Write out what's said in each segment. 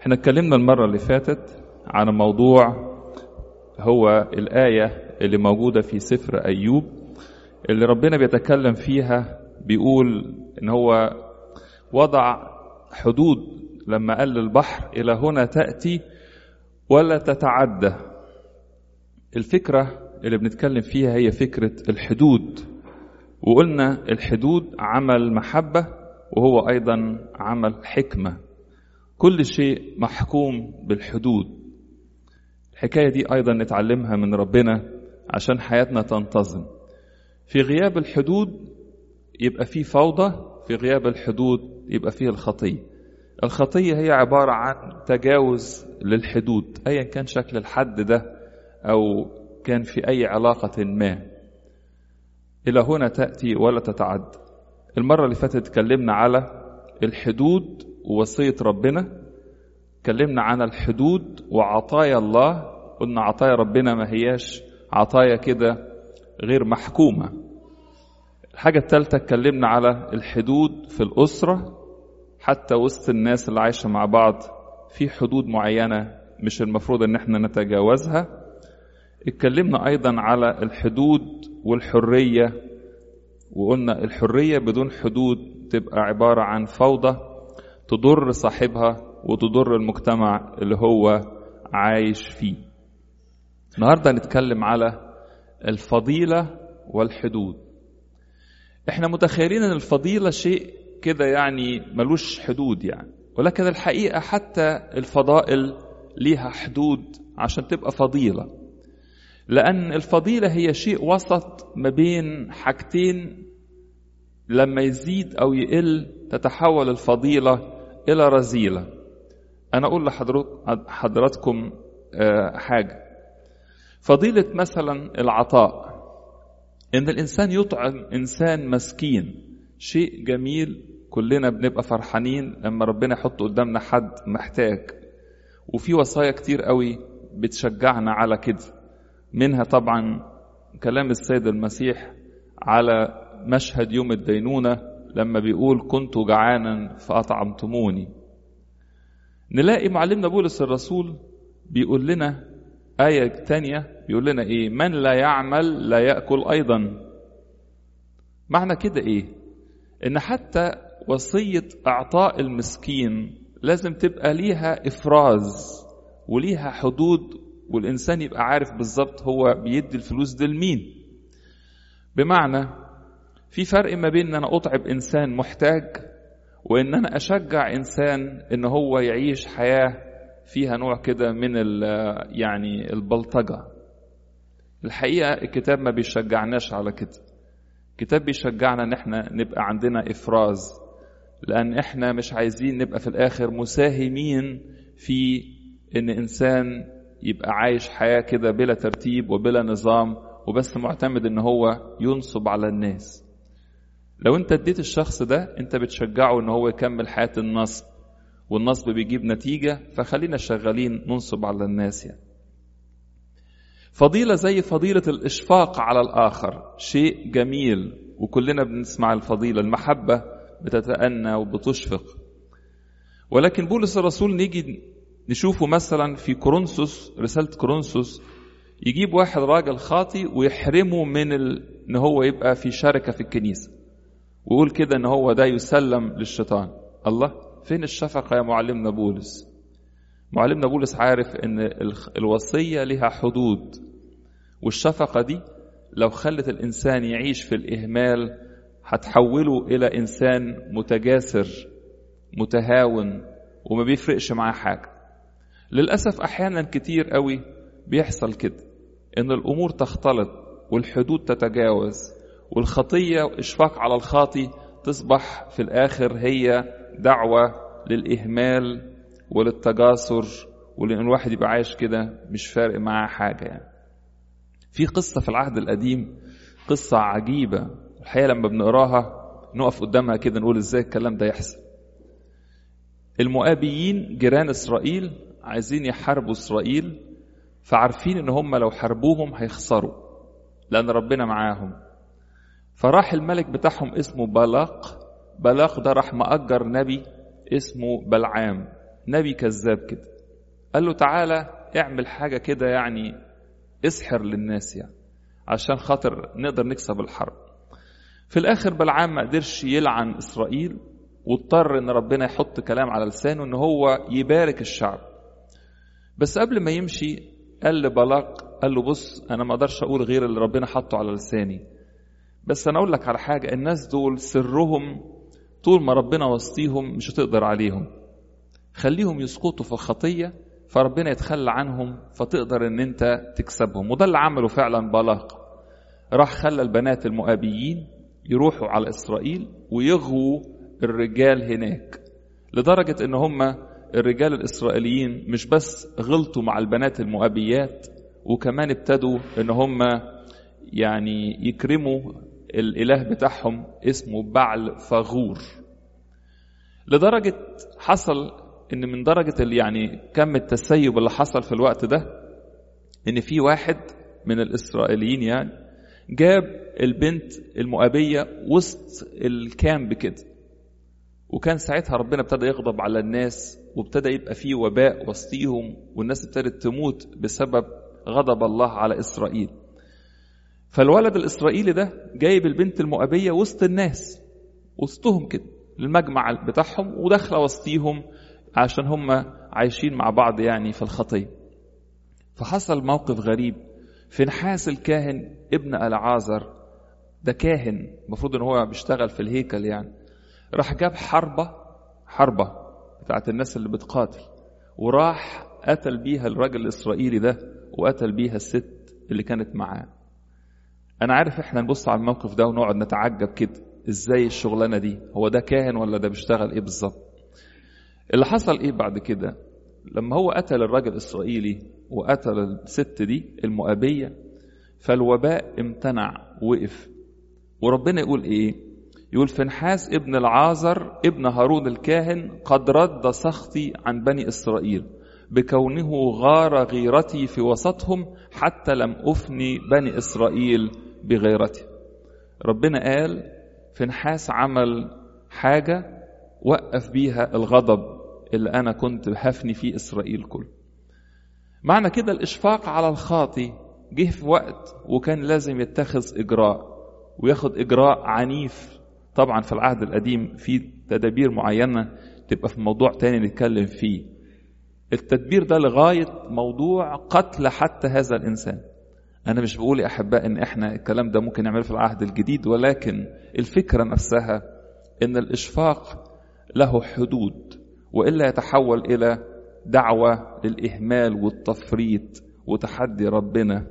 احنا اتكلمنا المرة اللي فاتت عن موضوع هو الآية اللي موجودة في سفر أيوب اللي ربنا بيتكلم فيها، بيقول ان هو وضع حدود لما قال للبحر إلى هنا تأتي ولا تتعدى. الفكرة اللي بنتكلم فيها هي فكرة الحدود، وقلنا الحدود عمل محبة وهو أيضا عمل حكمة. كل شيء محكوم بالحدود. الحكاية دي أيضا نتعلمها من ربنا عشان حياتنا تنتظم. في غياب الحدود يبقى فيه فوضى، في غياب الحدود يبقى فيه الخطية. الخطية هي عبارة عن تجاوز للحدود أيا كان شكل الحد ده أو كان في أي علاقة ما. إلى هنا تأتي ولا تتعد. المرة اللي فاتت اتكلمنا على الحدود ووصية ربنا، اتكلمنا عن الحدود وعطايا الله. قلنا عطايا ربنا ما هياش عطايا كده غير محكومة. الحاجة الثالثة اتكلمنا على الحدود في الأسرة، حتى وسط الناس اللي عايشة مع بعض في حدود معينة مش المفروض ان احنا نتجاوزها. اتكلمنا ايضا على الحدود والحرية، وقلنا الحرية بدون حدود تبقى عبارة عن فوضى تضر صاحبها وتضر المجتمع اللي هو عايش فيه. النهاردة نتكلم على الفضيلة والحدود. احنا متخيلين ان الفضيلة شيء كده يعني ملوش حدود يعني، ولكن الحقيقة حتى الفضائل ليها حدود عشان تبقى فضيلة، لأن الفضيلة هي شيء وسط ما بين حاجتين، لما يزيد أو يقل تتحول الفضيلة إلى رذيلة. أنا أقول لحضراتكم حاجة. فضيلة مثلا العطاء، إن الإنسان يطعم إنسان مسكين، شيء جميل، كلنا بنبقى فرحانين لما ربنا يحط قدامنا حد محتاج. وفي وصايا كتير قوي بتشجعنا على كده، منها طبعا كلام السيد المسيح على مشهد يوم الدينونة لما بيقول كنت جعانا فأطعمتموني. نلاقي معلمنا بولس الرسول بيقول لنا آية تانية، بيقول لنا إيه؟ من لا يعمل لا يأكل أيضا. معنى كده إيه؟ إن حتى وصية إعطاء المسكين لازم تبقى ليها إفراز وليها حدود، والإنسان يبقى عارف بالظبط هو بيدي الفلوس دي لمين. بمعنى في فرق ما بين أن أنا أطعم إنسان محتاج وإن أنا أشجع إنسان إن هو يعيش حياة فيها نوع كده من يعني البلطجة. الحقيقة الكتاب ما بيشجعناش على كده. الكتاب بيشجعنا إن احنا نبقى عندنا إفراز، لأن احنا مش عايزين نبقى في الآخر مساهمين في إن إنسان يبقى عايش حياة كده بلا ترتيب وبلا نظام وبس معتمد إن هو ينصب على الناس. لو انت اديت الشخص ده انت بتشجعه إن هو يكمل حياة النصب، والنصب بيجيب نتيجة، فخلينا شغالين ننصب على الناس يعني. فضيلة زي فضيلة الإشفاق على الآخر، شيء جميل وكلنا بنسمع الفضيلة. المحبة بتتأنى وبتشفق. ولكن بولس الرسول نيجي نشوفه مثلا في كورنثوس، رسالة كورنثوس، يجيب واحد راجل خاطي ويحرمه من ان هو يبقى في شركة في الكنيسة، ويقول كده ان هو ده يسلم للشيطان. الله، فين الشفقة يا معلمنا بولس؟ معلمنا بولس عارف ان الوصية لها حدود، والشفقة دي لو خلت الإنسان يعيش في الإهمال هتحوله إلى إنسان متجاسر متهاون وما بيفرقش معاه حاجة. للأسف أحيانا كتير قوي بيحصل كده، إن الأمور تختلط والحدود تتجاوز، والخطية وإشفاق على الخاطي تصبح في الآخر هي دعوة للإهمال وللتجاسر، ولأن الواحد يبقى عايش كده مش فارق معاه حاجة يعني. في قصة في العهد القديم، قصة عجيبة الحقيقة، لما بنقراها نقف قدامها كده نقول إزاي الكلام ده يحصل. المؤابيين جيران إسرائيل عايزين يحاربوا إسرائيل، فعارفين إن هم لو حاربوهم هيخسروا لأن ربنا معاهم. فراح الملك بتاعهم اسمه بلاق ده راح مأجر نبي اسمه بلعام نبي كذاب كده. قال له تعالى اعمل حاجة كده يعني اسحر للناس يعني عشان خاطر نقدر نكسب الحرب. في الآخر بلعام ما قدرش يلعن إسرائيل، واضطر ان ربنا يحط كلام على لسانه ان هو يبارك الشعب. بس قبل ما يمشي قال لبلاق، قال له بص انا ما اقدرش اقول غير اللي ربنا حطه على لساني، بس انا اقول لك على حاجة، الناس دول سرهم طول ما ربنا وسطيهم مش هتقدر عليهم، خليهم يسقطوا في الخطية فربنا يتخلى عنهم فتقدر ان انت تكسبهم. وده اللي عمله فعلا بلاق، راح خلى البنات المؤابيين يروحوا على إسرائيل ويغووا الرجال هناك، لدرجة ان هم الرجال الإسرائيليين مش بس غلطوا مع البنات المؤابيات، وكمان ابتدوا ان هم يعني يكرموا الإله بتاعهم اسمه بعل فغور. لدرجة حصل ان من درجة يعني كم التسيب اللي حصل في الوقت ده، ان في واحد من الإسرائيليين يعني جاب البنت المؤابية وسط الكامب كده، وكان ساعتها ربنا ابتدى يغضب على الناس، وابتدى يبقى فيه وباء وسطيهم، والناس ابتدت تموت بسبب غضب الله على إسرائيل. فالولد الإسرائيلي ده جايب البنت المؤابية وسط الناس، وسطهم كده المجمع بتاعهم، ودخل وسطيهم عشان هم عايشين مع بعض يعني في الخطية. فحصل موقف غريب، فنحاس الكاهن ابن العازر، ده كاهن المفروض ان هو بيشتغل في الهيكل يعني، راح جاب حربة بتاعت الناس اللي بتقاتل، وراح قتل بيها الراجل الإسرائيلي ده، وقتل بيها الست اللي كانت معاه. انا عارف احنا نبص على الموقف ده ونقعد نتعجب كده، ازاي الشغلانة دي، هو ده كاهن ولا ده بيشتغل ايه بالظبط؟ اللي حصل ايه بعد كده؟ لما هو قتل الراجل الإسرائيلي وقتل الست دي المؤابية، فالوباء امتنع وقف. وربنا يقول ايه؟ يقول فنحاس ابن العازر ابن هارون الكاهن قد رد سخطي عن بني إسرائيل بكونه غار غيرتي في وسطهم حتى لم أفني بني إسرائيل بغيرتي. ربنا قال فنحاس عمل حاجة وقف بيها الغضب اللي أنا كنت هفني فيه إسرائيل كله. معنى كده الإشفاق على الخاطي جه في وقت وكان لازم يتخذ إجراء، وياخد إجراء عنيف. طبعا في العهد القديم في تدابير معينة تبقى في موضوع تاني نتكلم فيه. التدبير ده لغاية موضوع قتل حتى هذا الإنسان. أنا مش بقول يا أحباء إن إحنا الكلام ده ممكن نعمله في العهد الجديد، ولكن الفكرة نفسها إن الإشفاق له حدود، وإلا يتحول إلى دعوة للإهمال والتفريط وتحدي ربنا.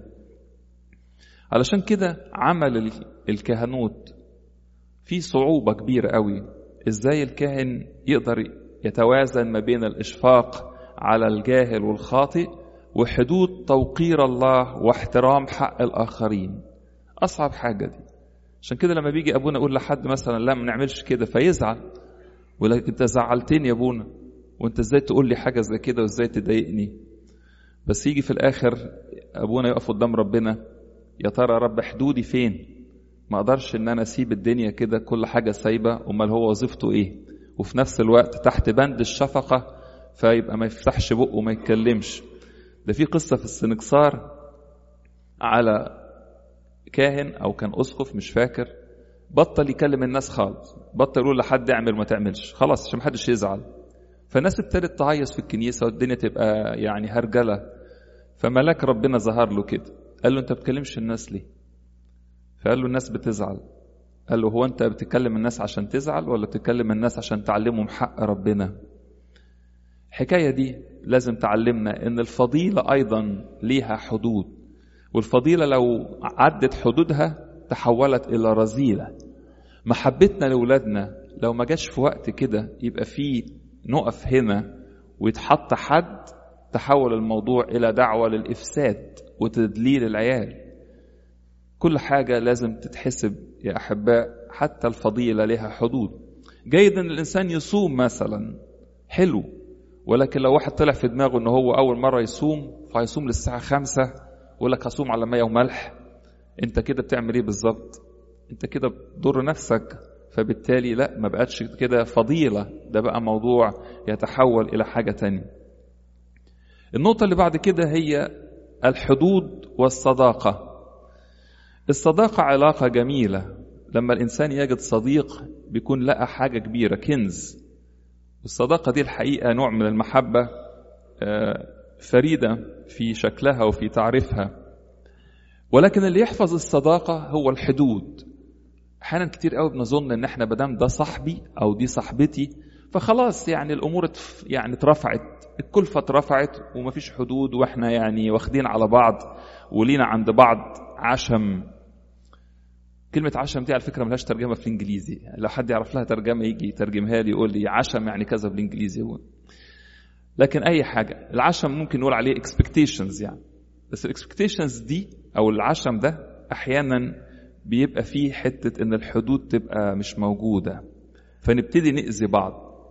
علشان كده عمل الكهنوت في صعوبة كبيرة قوي، إزاي الكاهن يقدر يتوازن ما بين الإشفاق على الجاهل والخاطئ وحدود توقير الله واحترام حق الآخرين. أصعب حاجة دي. عشان كده لما بيجي أبونا يقول لحد مثلا لا ما نعملش كده فيزعل، ولكن أنت زعلتني يا أبونا، وأنت إزاي تقول لي حاجة زي كده وإزاي تضايقني؟ بس يجي في الآخر أبونا يقف قدام ربنا، يا ترى رب حدودي فين؟ ما أقدرش إن أنا أسيب الدنيا كده كل حاجة سايبة، أمال هو وظيفته إيه؟ وفي نفس الوقت تحت بند الشفقة فيبقى ما يفتحش بقه وما يتكلمش. ده في قصة في السنكسار على كاهن أو كان أسقف مش فاكر، بطل يكلم الناس خالص، بطل يقول لحد اعمل ما تعملش خلاص عشان محدش يزعل. فالناس ابتدت تعيص في الكنيسة والدنيا تبقى يعني هرجلة. فملاك ربنا ظهر له كده قال له انت بتكلمش الناس ليه؟ فقال له الناس بتزعل. قال له هو انت بتكلم الناس عشان تزعل ولا بتكلم الناس عشان تعلمهم حق ربنا؟ الحكاية دي لازم تعلمنا ان الفضيلة ايضا ليها حدود، والفضيلة لو عدت حدودها تحولت الى رذيلة. محبتنا لأولادنا لو ما جاش في وقت كده يبقى فيه نقف هنا ويتحط حد، تحول الموضوع إلى دعوة للإفساد وتدليل العيال. كل حاجة لازم تتحسب يا أحباء، حتى الفضيلة لها حدود. جيد أن الإنسان يصوم مثلا، حلو، ولكن لو واحد طلع في دماغه أنه هو أول مرة يصوم فيصوم للساعة 5 ويقول لك هصوم على مية وملح، أنت كده بتعمل إيه بالظبط؟ أنت كده بتضر نفسك فبالتالي لا، ما بقتش كده فضيلة، ده بقى موضوع يتحول إلى حاجة تانية. النقطة اللي بعد كده هي الحدود والصداقة. الصداقة علاقة جميلة، لما الإنسان يجد صديق بيكون لقى حاجة كبيرة، كنز. الصداقة دي الحقيقة نوع من المحبة فريدة في شكلها وفي تعريفها، ولكن اللي يحفظ الصداقة هو الحدود. أحيانا كتير قوي بنظن إن احنا بدام ده صاحبي أو دي صاحبتي فخلاص يعني الأمور يعني اترفعت، الكلفة اترفعت ومفيش حدود، واحنا يعني واخدين على بعض ولينا عند بعض عشم. كلمة عشم دي على فكرة ملهاش ترجمة في الإنجليزي، لو حد يعرف لها ترجمة يجي يترجمها لي يقول لي عشم يعني كذا بالإنجليزي هو. لكن أي حاجة، العشم ممكن نقول عليه expectations يعني، بس expectations دي أو العشم ده أحيانا بيبقى فيه حتة إن الحدود تبقى مش موجودة، فنبتدي نأذي بعض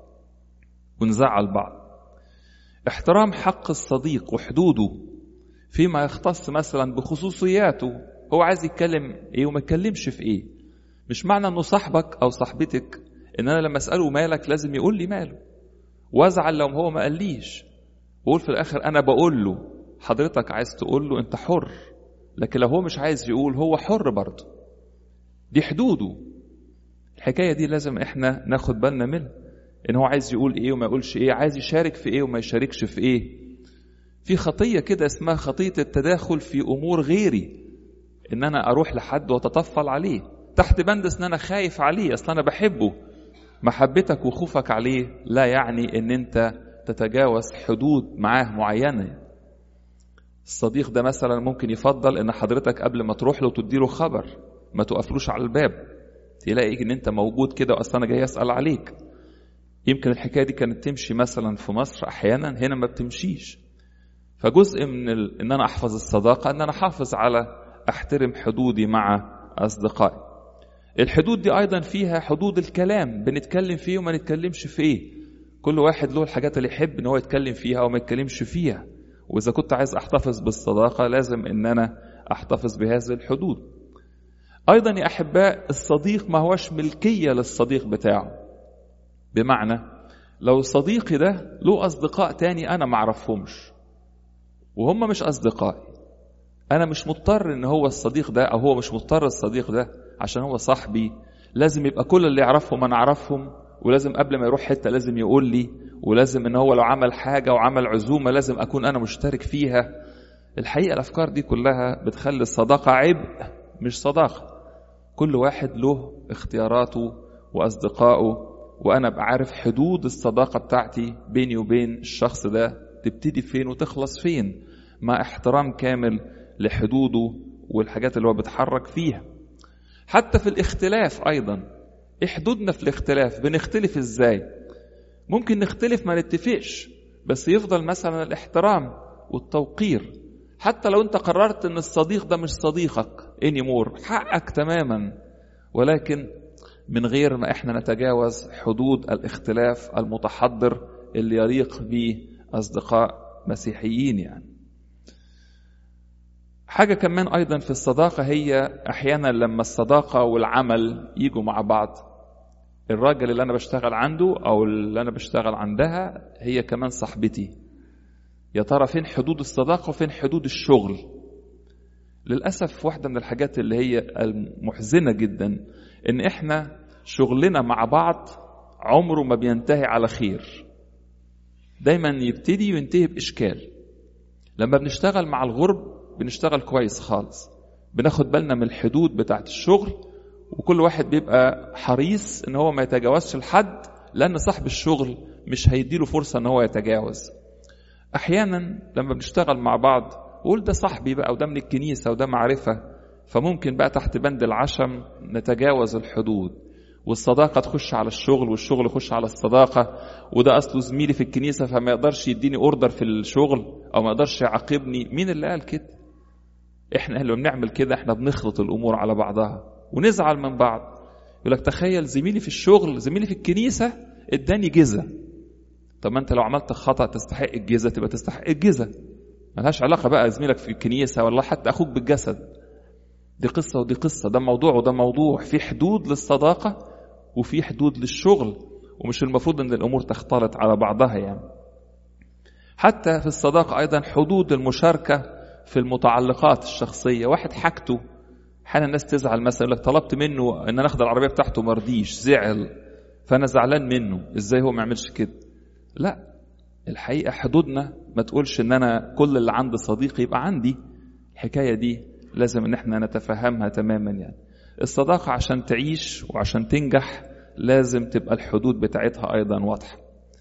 ونزعل بعض. احترام حق الصديق وحدوده فيما يختص مثلا بخصوصياته، هو عايز يتكلم ايه وما يتكلمش في ايه. مش معنى انه صاحبك او صاحبتك ان انا لما اساله مالك لازم يقول لي ماله، وازعل لو هو ما قاليش، وقول في الاخر انا بقول له. حضرتك عايز تقول له انت حر، لكن لو هو مش عايز يقول هو حر برضه، دي حدوده. الحكايه دي لازم احنا ناخد بالنا منها، ان هو عايز يقول ايه وما يقولش ايه، عايز يشارك في ايه وما يشاركش في ايه. في خطيه كده اسمها خطيه التداخل في امور غيري، ان انا اروح لحد واتطفل عليه تحت بند ان انا خايف عليه، اصلا انا بحبه. محبتك وخوفك عليه لا يعني ان انت تتجاوز حدود معاه معينه. الصديق ده مثلا ممكن يفضل ان حضرتك قبل ما تروح له تديله خبر، ما تقفلوش على الباب، تلاقي ان انت موجود كده واصلا انا جاي اسال عليك. يمكن الحكايه دي كانت تمشي مثلا في مصر احيانا، هنا ما بتمشيش. فجزء من ان انا احفظ الصداقه ان انا احافظ على احترم حدودي مع اصدقائي. الحدود دي ايضا فيها حدود الكلام، بنتكلم فيه وما نتكلمش فيه. كل واحد له الحاجات اللي يحب ان هو يتكلم فيها وما يتكلمش فيها، واذا كنت عايز احتفظ بالصداقه لازم ان انا احتفظ بهذه الحدود. ايضا يا احباء، الصديق ما هوش ملكيه للصديق بتاعه. بمعنى لو صديقي ده له اصدقاء تاني انا ما اعرفهمش وهم مش اصدقائي، انا مش مضطر ان هو الصديق ده، او هو مش مضطر الصديق ده عشان هو صاحبي لازم يبقى كل اللي يعرفهم انا اعرفهم، ولازم قبل ما يروح حته لازم يقول لي، ولازم ان هو لو عمل حاجه وعمل عزومه لازم اكون انا مشترك فيها. الحقيقه الافكار دي كلها بتخلي الصداقه عبء مش صداقه. كل واحد له اختياراته واصدقائه، وانا بعرف حدود الصداقه بتاعتي بيني وبين الشخص ده تبتدي فين وتخلص فين، مع احترام كامل لحدوده والحاجات اللي هو بيتحرك فيها. حتى في الاختلاف ايضا، ايه حدودنا في الاختلاف؟ بنختلف ازاي؟ ممكن نختلف ما نتفقش، بس يفضل مثلا الاحترام والتوقير. حتى لو انت قررت ان الصديق ده مش صديقك anymore، حقك تماما، ولكن من غير ما احنا نتجاوز حدود الاختلاف المتحضر اللي يليق به اصدقاء مسيحيين يعني. حاجة كمان أيضا في الصداقة هي أحيانا لما الصداقة والعمل يجوا مع بعض، الراجل اللي أنا بشتغل عنده أو اللي أنا بشتغل عندها هي كمان صاحبتي. يا ترى فين حدود الصداقة وفين حدود الشغل؟ للأسف واحدة من الحاجات اللي هي المحزنة جدا إن إحنا شغلنا مع بعض عمره ما بينتهي على خير، دايما يبتدي وينتهي بإشكال. لما بنشتغل مع الغرب بنشتغل كويس خالص، بناخد بالنا من الحدود بتاعت الشغل، وكل واحد بيبقى حريص ان هو ما يتجاوزش الحد، لان صاحب الشغل مش هيديله فرصة ان هو يتجاوز. احيانا لما بنشتغل مع بعض قول ده صاحبي بقى وده من الكنيسة وده معرفة، فممكن بقى تحت بند العشم نتجاوز الحدود، والصداقة تخش على الشغل والشغل يخش على الصداقة، وده أصله زميلي في الكنيسة فما يقدرش يديني أوردر في الشغل أو ما يقدرش يعاقبني. مين اللي قال كده؟ إحنا اللي بنعمل كده، إحنا بنخلط الأمور على بعضها ونزعل من بعض. يقول لك تخيل زميلي في الشغل زميلي في الكنيسة اداني جزة. طب ما أنت لو عملت خطأ تستحق الجزة تبقى تستحق الجزة، ملهاش علاقة بقى زميلك في الكنيسة ولا حتى أخوك بالجسد. دي قصة ودي قصة، ده موضوع وده موضوع. في حدود للصداقة وفي حدود للشغل، ومش المفروض ان الامور تختلط على بعضها يعني. حتى في الصداقة ايضا حدود المشاركة في المتعلقات الشخصية. واحد حاجته حين الناس تزعل، مثلا لك طلبت منه ان انا اخد العربية بتاعته مرضيش، زعل، فانا زعلان منه، ازاي هو ما يعملش كده؟ لا، الحقيقة حدودنا ما تقولش ان انا كل اللي عند صديقي يبقى عندي. الحكاية دي لازم ان احنا نتفهمها تماما يعني. الصداقة عشان تعيش وعشان تنجح لازم تبقى الحدود بتاعتها ايضا واضحة.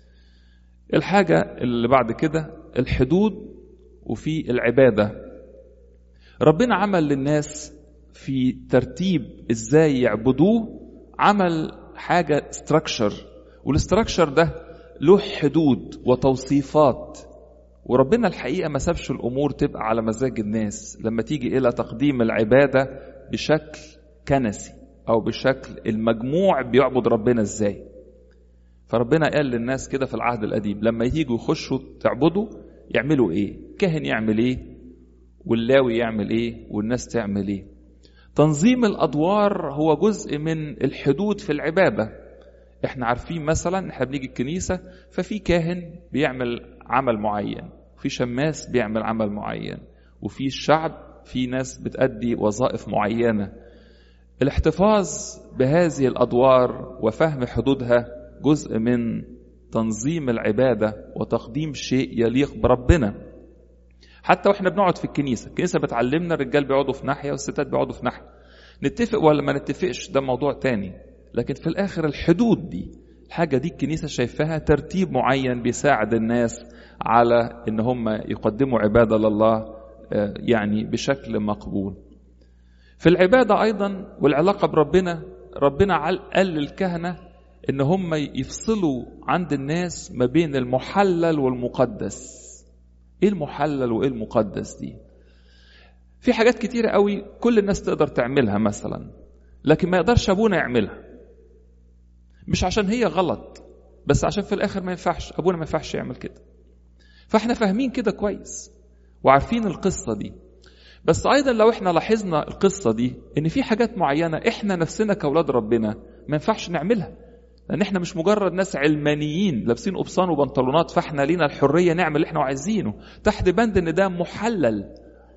الحاجة اللي بعد كده الحدود وفي العبادة. ربنا عمل للناس في ترتيب ازاي يعبدوه، عمل حاجة structure، والاستراكشر ده له حدود وتوصيفات. وربنا الحقيقة ما سابش الأمور تبقى على مزاج الناس لما تيجي إلى تقديم العبادة بشكل كنسي أو بشكل المجموع بيعبد ربنا إزاي. فربنا قال للناس كده في العهد القديم لما يجوا يخشوا تعبدوا يعملوا إيه، كاهن يعمل إيه، واللاوي يعمل إيه، والناس تعمل إيه. تنظيم الأدوار هو جزء من الحدود في العبادة. احنا عارفين مثلا احنا بنيجي الكنيسة ففي كاهن بيعمل عمل معين، في شماس بيعمل عمل معين، وفي الشعب في ناس بتأدي وظائف معينة. الاحتفاظ بهذه الأدوار وفهم حدودها جزء من تنظيم العبادة وتقديم شيء يليق بربنا. حتى واحنا بنقعد في الكنيسة بتعلمنا الرجال بيقعدوا في ناحية والستات بيقعدوا في ناحية، نتفق ولا ما نتفقش ده موضوع تاني، لكن في الآخر الحدود دي الحاجة دي الكنيسة شايفاها ترتيب معين بيساعد الناس على ان هم يقدموا عبادة لله يعني بشكل مقبول. في العبادة ايضا والعلاقة بربنا، ربنا قال للكهنة ان هم يفصلوا عند الناس ما بين المحلل والمقدس. ايه المحلل وايه المقدس دي؟ في حاجات كتيرة قوي كل الناس تقدر تعملها مثلا، لكن ما يقدرش ابونا يعملها، مش عشان هي غلط، بس عشان في الاخر ما ينفعش ابونا ما ينفعش يعمل كده. فاحنا فاهمين كده كويس وعارفين القصة دي. بس ايضا لو احنا لاحظنا القصة دي ان في حاجات معينة احنا نفسنا كاولاد ربنا ما ينفعش نعملها، لان احنا مش مجرد ناس علمانيين لابسين قبصان وبنطلونات فاحنا لينا الحرية نعمل اللي احنا عايزينه تحت بند ان ده محلل.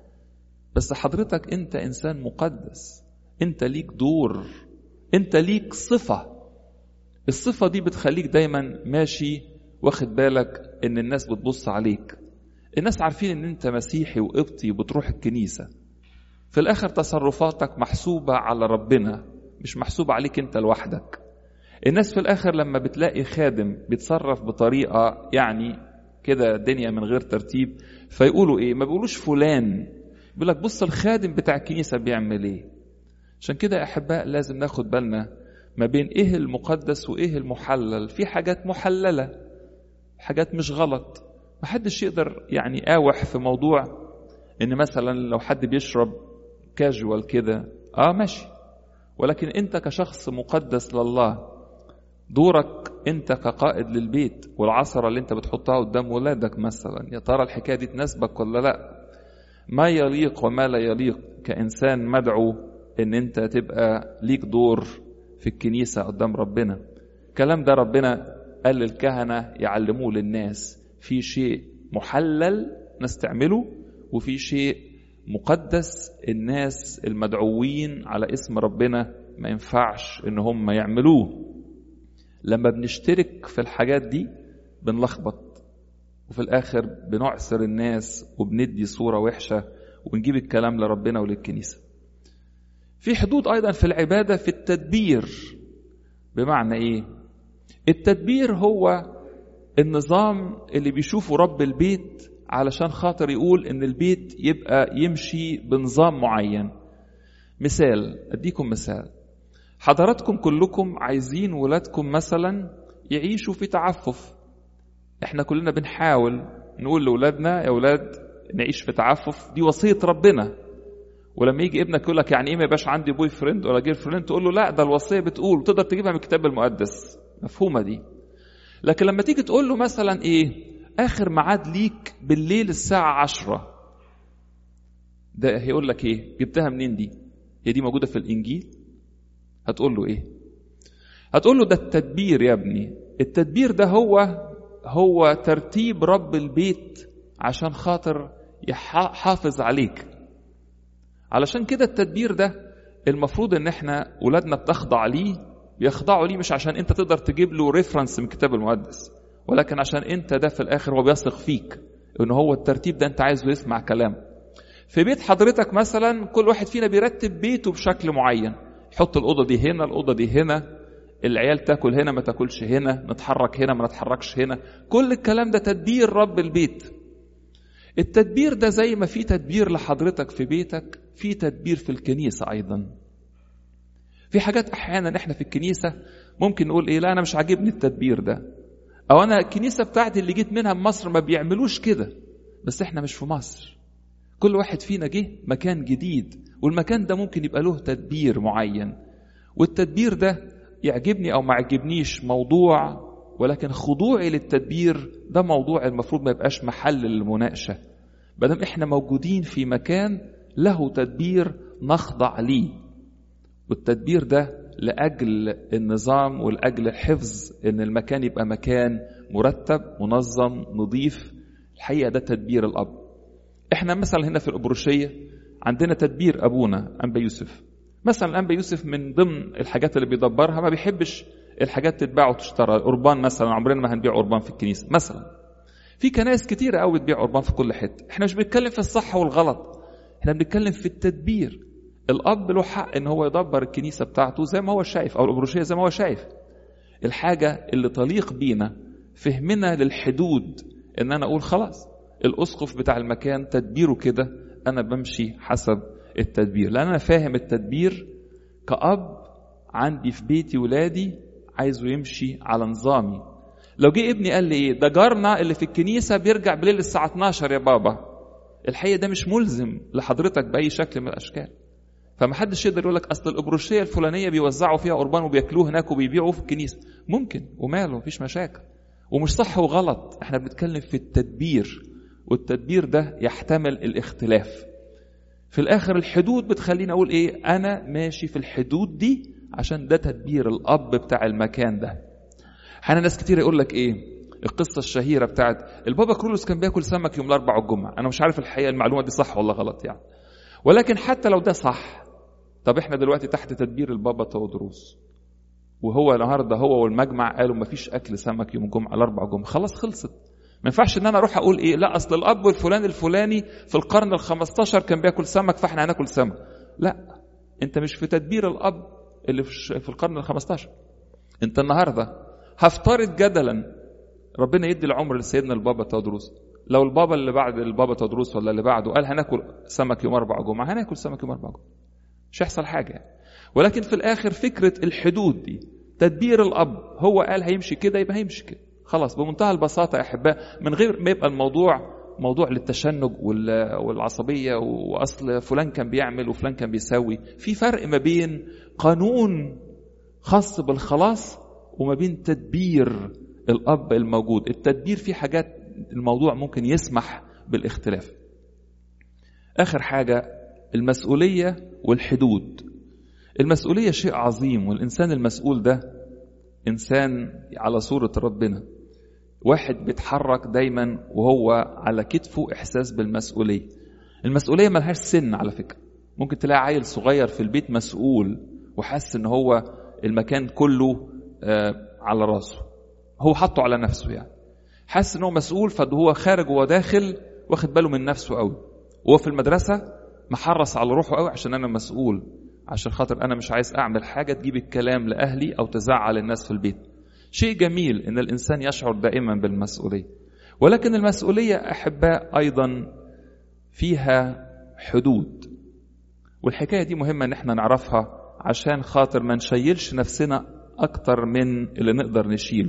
بس حضرتك انت انسان مقدس، انت ليك دور، انت ليك صفة. الصفة دي بتخليك دايما ماشي واخد بالك ان الناس بتبص عليك، الناس عارفين ان انت مسيحي وقبطي وبتروح الكنيسة. في الاخر تصرفاتك محسوبة على ربنا، مش محسوبة عليك انت لوحدك. الناس في الاخر لما بتلاقي خادم بيتصرف بطريقة يعني كده الدنيا من غير ترتيب، فيقولوا ايه؟ ما بيقولوش فلان، بيقول لك بص الخادم بتاع الكنيسة بيعمل ايه. عشان كده يا احباء لازم ناخد بالنا ما بين ايه المقدس وايه المحلل. في حاجات محللة، حاجات مش غلط، محدش يقدر يعني آوح في موضوع ان مثلا لو حد بيشرب كاجوال كده ماشي، ولكن انت كشخص مقدس لله دورك انت كقائد للبيت والعصرة اللي انت بتحطها قدام ولادك مثلا، يا ترى الحكاية دي تناسبك ولا لا؟ ما يليق وما لا يليق كإنسان مدعو ان انت تبقى ليك دور في الكنيسة قدام ربنا. الكلام ده ربنا قال للكهنة يعلموه للناس، في شيء محلل ناس تعمله وفي شيء مقدس الناس المدعوين على اسم ربنا ما ينفعش ان هم يعملوه. لما بنشترك في الحاجات دي بنلخبط وفي الاخر بنعسر الناس وبندي صورة وحشة ونجيب الكلام لربنا وللكنيسة. في حدود ايضا في العبادة في التدبير. بمعنى ايه؟ التدبير هو النظام اللي بيشوفه رب البيت علشان خاطر يقول ان البيت يبقى يمشي بنظام معين. مثال، اديكم مثال، حضراتكم كلكم عايزين ولادكم مثلا يعيشوا في تعفف. احنا كلنا بنحاول نقول لأولادنا يا أولاد نعيش في تعفف، دي وصية ربنا. ولما يجي ابنك يقول لك يعني ايه ما يبقاش عندي بوي فريند ولا جير فريند، تقول له لا ده الوصية بتقول، تقدر تجيبها من الكتاب المقدس، مفهومة دي. لكن لما تيجي تقول له مثلا ايه اخر ميعاد ليك بالليل الساعة 10، ده هيقول لك ايه؟ جبتها منين دي؟ هي دي موجودة في الانجيل؟ هتقول له ايه؟ هتقول له ده التدبير يا ابني. التدبير ده هو ترتيب رب البيت عشان خاطر يحافظ عليك. علشان كده التدبير ده المفروض ان احنا ولادنا بتخضع ليه، بيخضعوا ليه مش عشان انت تقدر تجيب له ريفرنس من الكتاب المقدس، ولكن عشان انت ده في الاخر هو بيثق فيك ان هو الترتيب ده انت عايزه يسمع كلام. في بيت حضرتك مثلا كل واحد فينا بيرتب بيته بشكل معين، يحط الأوضة دي هنا، الأوضة دي هنا، العيال تاكل هنا ما تاكلش هنا، نتحرك هنا ما نتحركش هنا. كل الكلام ده تدبير رب البيت. التدبير ده زي ما في تدبير لحضرتك في بيتك، في تدبير في الكنيسة أيضا. في حاجات أحيانا احنا في الكنيسة ممكن نقول لا أنا مش عاجبني التدبير ده، أو أنا الكنيسة بتاعتي اللي جيت منها بمصر ما بيعملوش كده. بس احنا مش في مصر، كل واحد فينا جه مكان جديد، والمكان ده ممكن يبقى له تدبير معين، والتدبير ده يعجبني أو ما يعجبنيش موضوع، ولكن خضوعي للتدبير ده موضوع المفروض ما يبقاش محل للمناقشة. بدل احنا موجودين في مكان له تدبير نخضع ليه، والتدبير ده لأجل النظام ولأجل الحفظ، ان المكان يبقى مكان مرتب منظم نظيف. الحقيقة ده تدبير الأب. احنا مثلا هنا في الأبروشية عندنا تدبير أبونا أنبا يوسف. مثلا أنبا يوسف من ضمن الحاجات اللي بيدبرها ما بيحبش الحاجات تتباع وتشترى. قربان مثلا عمرنا ما هنبيع قربان في الكنيسة مثلا. في كنائس كتيرة قوي بتبيع قربان في كل حتة. احنا مش بنتكلم في الصح والغلط، احنا بنتكلم في التدبير. الأب له حق ان هو يدبر الكنيسة بتاعته زي ما هو شايف، أو الأبروشية زي ما هو شايف. الحاجة اللي تليق بينا فهمنا للحدود، ان انا اقول خلاص الأسقف بتاع المكان تدبيره كده، أنا بمشي حسب التدبير، لأن أنا فاهم التدبير. كأب عندي في بيتي ولادي عايزه يمشي على نظامي. لو جه ابني قال لي ده جارنا اللي في الكنيسة بيرجع بالليل الساعة 12 يا بابا، الحقيقة ده مش ملزم لحضرتك بأي شكل من الأشكال. فمحدش يقدر يقول لك أصل الأبروشية الفلانية بيوزعوا فيها قربان وبيأكلوه هناك وبيبيعوه في الكنيسة. ممكن وماله، مفيش مشاكل، ومش صح وغلط. احنا بنتكلم في التدبير، والتدبير ده يحتمل الاختلاف. في الآخر الحدود بتخليني أقول أنا ماشي في الحدود دي عشان ده تدبير الأب بتاع المكان ده. حانا ناس كتير يقول لك القصة الشهيرة بتاعت البابا كرولوس كان بياكل سمك يوم الأربع والجمعة. أنا مش عارف الحقيقة المعلومة دي صح ولا غلط يعني، ولكن حتى لو ده صح، طب احنا دلوقتي تحت تدبير البابا تودروس، وهو النهارده هو والمجمع قالوا مفيش أكل سمك يوم الجمعة الأربع والجمعة، خلاص خلصت. ما ينفعش ان انا اروح اقول لا اصل الاب الفلاني في القرن ال15 كان بياكل سمك فاحنا هناكل سمك. لا، انت مش في تدبير الاب اللي في القرن ال15. انت النهارده هفترض جدلا ربنا يدي العمر لسيدنا البابا تودروس، لو البابا اللي بعد البابا تودروس ولا اللي بعده قال هناكل سمك يوم اربع جمعه، هناكل سمك يوم اربع جمعه، مش هيحصل حاجه يعني. ولكن في الاخر فكره الحدود دي تدبير الاب، هو قال هيمشي كده يبقى هيمشي كده خلاص، بمنتهى البساطة يا أحباء، من غير ما يبقى الموضوع موضوع للتشنج والعصبية، وأصل فلان كان بيعمل وفلان كان بيسوي. في فرق ما بين قانون خاص بالخلاص وما بين تدبير الأب الموجود. التدبير في حاجات الموضوع ممكن يسمح بالاختلاف. آخر حاجة المسؤولية والحدود. المسؤولية شيء عظيم، والإنسان المسؤول ده إنسان على صورة ربنا، واحد بيتحرك دايما وهو على كتفه إحساس بالمسؤولية. المسؤولية ملهاش سن على فكرة. ممكن تلاقي عيل صغير في البيت مسؤول وحس إن هو المكان كله على راسه، هو حطه على نفسه يعني، حس إن هو مسؤول، فهو خارج وداخل واخد باله من نفسه قوي. وهو في المدرسة محرص على روحه قوي عشان أنا مسؤول، عشان خاطر أنا مش عايز أعمل حاجة تجيب الكلام لأهلي أو تزعل الناس في البيت. شيء جميل إن الإنسان يشعر دائما بالمسؤولية، ولكن المسؤولية أحباء أيضا فيها حدود، والحكاية دي مهمة إن احنا نعرفها عشان خاطر ما نشيلش نفسنا أكتر من اللي نقدر نشيله.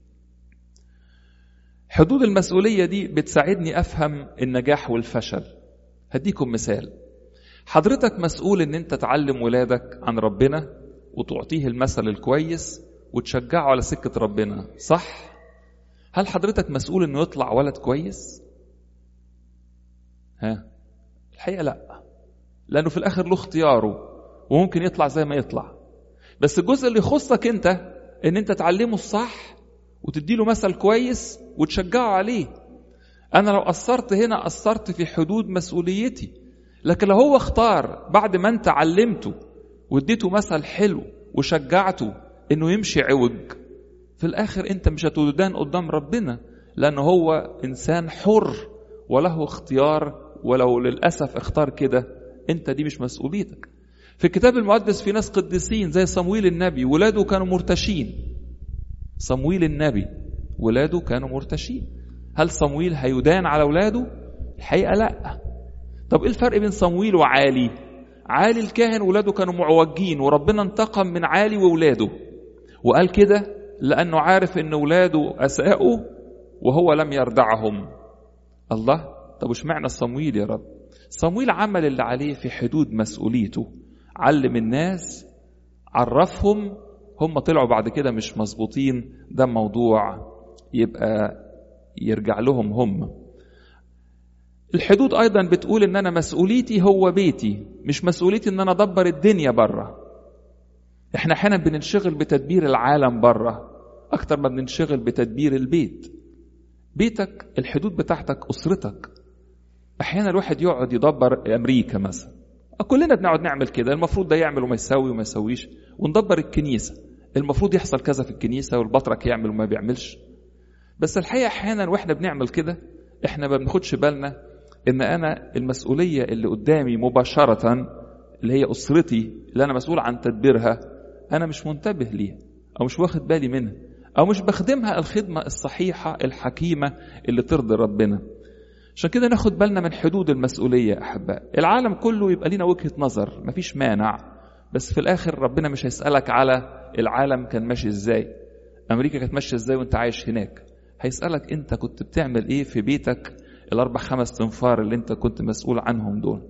حدود المسؤولية دي بتساعدني أفهم النجاح والفشل. هديكم مثال. حضرتك مسؤول ان انت تعلم ولادك عن ربنا وتعطيه المثل الكويس وتشجعه على سكة ربنا، صح؟ هل حضرتك مسؤول انه يطلع ولد كويس؟ الحقيقة لا، لانه في الاخر له اختياره وممكن يطلع زي ما يطلع. بس الجزء اللي يخصك انت ان انت تعلمه الصح وتديله مثل كويس وتشجعه عليه. انا لو قصرت هنا قصرت في حدود مسؤوليتي، لكن لو هو اختار بعد ما انت علمته واديته مثل حلو وشجعته انه يمشي عوج، في الاخر انت مش هتدان قدام ربنا، لانه هو انسان حر وله اختيار، ولو للاسف اختار كده انت دي مش مسؤوليتك. في الكتاب المقدس في ناس قديسين زي صمويل النبي، ولاده كانوا مرتشين. صمويل النبي ولاده كانوا مرتشين، هل صمويل هيدان على ولاده؟ الحقيقة لا. طب ايه الفرق بين صمويل وعالي؟ عالي الكاهن ولاده كانوا معوجين، وربنا انتقم من عالي وولاده، وقال كده لأنه عارف ان ولاده أساءوا وهو لم يردعهم. الله، طب وش معنى صمويل يا رب؟ صمويل عمل اللي عليه في حدود مسؤوليته، علم الناس، عرفهم، هم طلعوا بعد كده مش مظبوطين، ده موضوع يبقى يرجع لهم هم. الحدود أيضا بتقول إن أنا مسؤوليتي هو بيتي، مش مسؤوليتي إن أنا أدبر الدنيا بره. إحنا أحيانا بننشغل بتدبير العالم بره أكتر ما بننشغل بتدبير البيت. بيتك الحدود بتاعتك، أسرتك. أحيانا الواحد يقعد يدبر أمريكا مثلا، كلنا بنقعد نعمل كده، المفروض ده يعمل وما يسوي وما يسويش، وندبر الكنيسة، المفروض يحصل كذا في الكنيسة، والبطرك يعمل وما بيعملش. بس الحقيقة أحيانا وإحنا بنعمل كده إحنا ما بناخدش بالنا إن أنا المسؤولية اللي قدامي مباشرة اللي هي أسرتي اللي أنا مسؤول عن تدبيرها، أنا مش منتبه ليها أو مش واخد بالي منها أو مش بخدمها الخدمة الصحيحة الحكيمة اللي ترضي ربنا. عشان كده ناخد بالنا من حدود المسؤولية أحباء. العالم كله يبقى لنا وجهة نظر، مفيش مانع، بس في الآخر ربنا مش هيسألك على العالم كان ماشي إزاي، أمريكا كانت ماشية إزاي وإنت عايش هناك. هيسألك أنت كنت بتعمل إيه في بيتك 4-5 تنفار اللي أنت كنت مسؤول عنهم دول.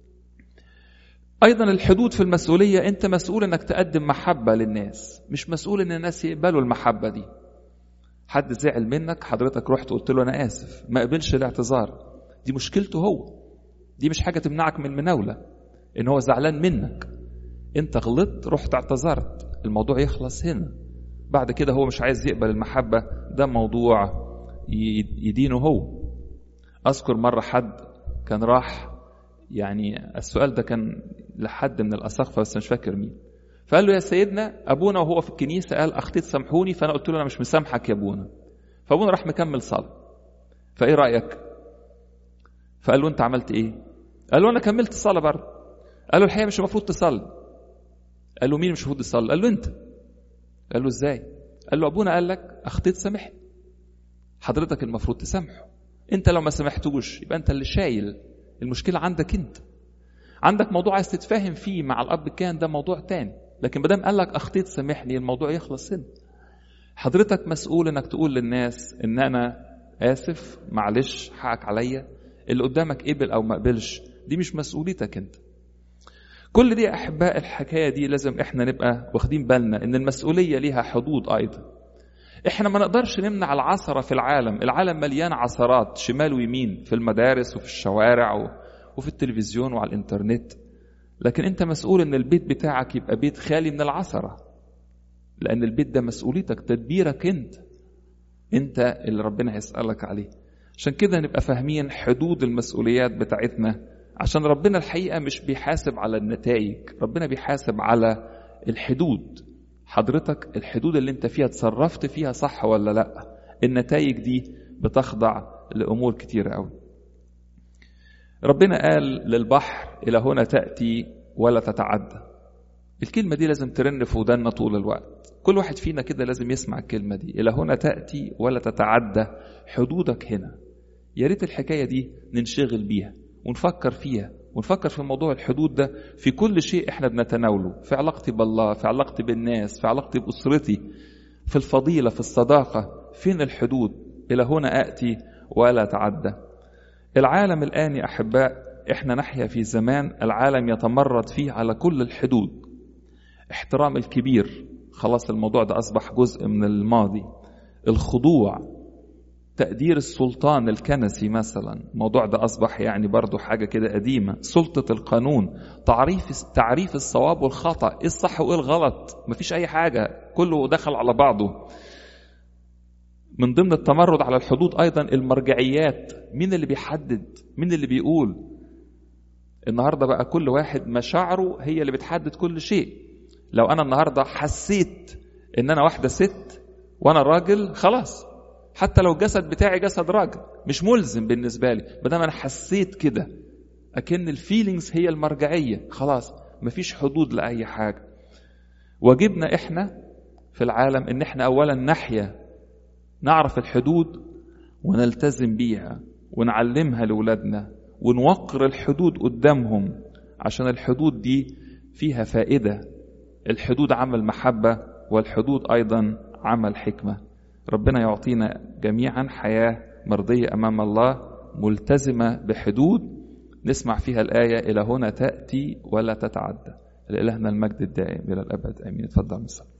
أيضا الحدود في المسؤولية، أنت مسؤول أنك تقدم محبة للناس، مش مسؤول أن الناس يقبلوا المحبة دي. حد زعل منك، حضرتك رحت قلت له أنا آسف، ما قبلش الاعتذار، دي مشكلته هو، دي مش حاجة تمنعك من المناولة إن هو زعلان منك. أنت غلطت، رحت اعتذرت، الموضوع يخلص هنا. بعد كده هو مش عايز يقبل المحبة، ده موضوع يدينه هو. أذكر مرة حد كان راح، يعني السؤال ده كان لحد من الأساقفة بس مش فاكر مين، فقال له يا سيدنا أبونا وهو في الكنيسة قال أخطيت سامحوني، فأنا قلت له أنا مش مسامحك يا أبونا. فأبونا راح مكمل صلاة، فإيه رأيك؟ فقال له أنت عملت إيه؟ قال له أنا كملت الصلاة برضه. قال له الحقيقة مش المفروض تصلي. قال له مين مش المفروض يصلي؟ قال له أنت. قال له إزاي؟ قال له أبونا قال لك أخطيت سامحني، حضرتك المفروض تسامحه، أنت لو ما سامحتوش يبقى أنت اللي شايل المشكلة، عندك أنت، عندك موضوع عايز تتفاهم فيه مع الأب كان، ده موضوع تاني، لكن بدام قال لك أخطيت سامحني الموضوع يخلص هنا. حضرتك مسؤول انك تقول للناس ان انا آسف، معلش، حقك عليا، اللي قدامك قبل او ما قبلش دي مش مسؤوليتك انت. كل دي احباء الحكاية دي لازم احنا نبقى واخدين بالنا ان المسؤولية ليها حدود ايضا. احنا ما نقدرش نمنع العثرة في العالم، العالم مليان عثرات شمال ويمين، في المدارس وفي الشوارع وفي التلفزيون وعلى الانترنت، لكن انت مسؤول ان البيت بتاعك يبقى بيت خالي من العثرة، لأن البيت ده مسؤوليتك، تدبيرك انت اللي ربنا هيسألك عليه. عشان كده نبقى فاهمين حدود المسؤوليات بتاعتنا، عشان ربنا الحقيقة مش بيحاسب على النتائج، ربنا بيحاسب على الحدود. حضرتك الحدود اللي انت فيها تصرفت فيها صح ولا لا؟ النتائج دي بتخضع لأمور كتيرة قوي. ربنا قال للبحر إلى هنا تأتي ولا تتعدى. الكلمة دي لازم ترن في ودنا طول الوقت، كل واحد فينا كده لازم يسمع الكلمة دي، إلى هنا تأتي ولا تتعدى، حدودك هنا. يا ريت الحكاية دي ننشغل بيها ونفكر فيها، ونفكر في موضوع الحدود ده في كل شيء احنا بنتناوله، في علاقتي بالله، في علاقتي بالناس، في علاقتي بأسرتي، في الفضيلة، في الصداقة. فين الحدود؟ إلى هنا أأتي ولا تعدى. العالم الآن يا أحباء، احنا نحيا في زمان العالم يتمرد فيه على كل الحدود. احترام الكبير، خلاص الموضوع ده أصبح جزء من الماضي. الخضوع، تقدير السلطان الكنسي مثلا، الموضوع ده أصبح يعني برضو حاجة كده قديمة. سلطة القانون، تعريف الصواب والخطأ، إيه الصح وإيه الغلط، مفيش أي حاجة، كله دخل على بعضه. من ضمن التمرد على الحدود أيضا المرجعيات، مين اللي بيحدد، مين اللي بيقول. النهاردة بقى كل واحد مشاعره هي اللي بتحدد كل شيء. لو أنا النهاردة حسيت إن أنا واحدة ست وأنا راجل، خلاص، حتى لو الجسد بتاعي جسد راجل مش ملزم بالنسبة لي، بدل أنا حسيت كده، أكن الفيلينجز هي المرجعية، خلاص مفيش حدود لأي حاجة. واجبنا إحنا في العالم إن إحنا أولا نعرف الحدود ونلتزم بيها ونعلمها لأولادنا ونوقر الحدود قدامهم، عشان الحدود دي فيها فائدة. الحدود عمل محبة، والحدود أيضا عمل حكمة. ربنا يعطينا جميعا حياة مرضية أمام الله ملتزمة بحدود نسمع فيها الآية إلى هنا تأتي ولا تتعدى. لإلهنا المجد الدائم إلى الأبد آمين. اتفضل.